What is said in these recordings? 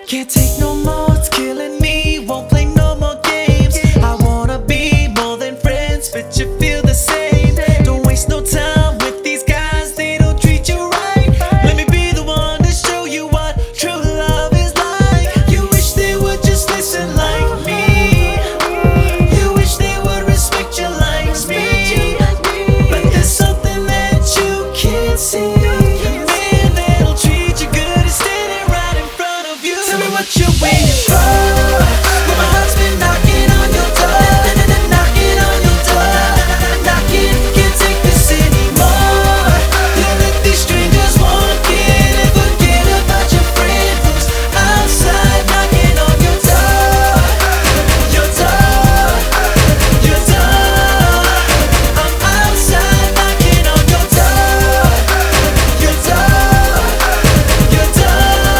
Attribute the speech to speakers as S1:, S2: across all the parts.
S1: Can't take no more, it's killing me. Won't play no more games. I wanna be more than friends, but you feel the same. Don't waste no time with these guys, they don't treat you right. Let me be the one to show you what true love is like. You wish they would just listen like me. You wish they would respect you like me. But there's something that you can't see. What you waiting for? Well, my heart's been knocking on your door, knocking on your door, knocking. Can't take this anymore. You let these strangers walk in and forget about your friend who's outside knocking on your door, your door, your door. I'm outside knocking on your door, your door, your door.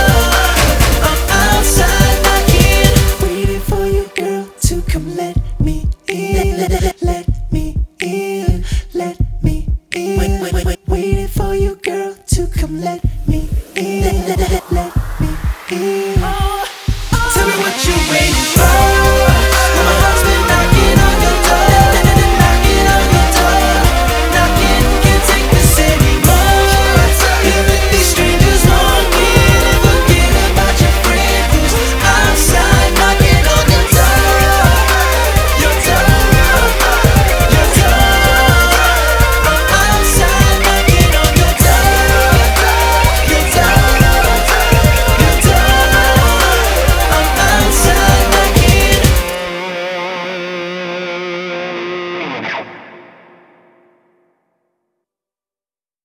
S1: Let me in, let me in, let me in. Waiting for you, girl, to come let me in.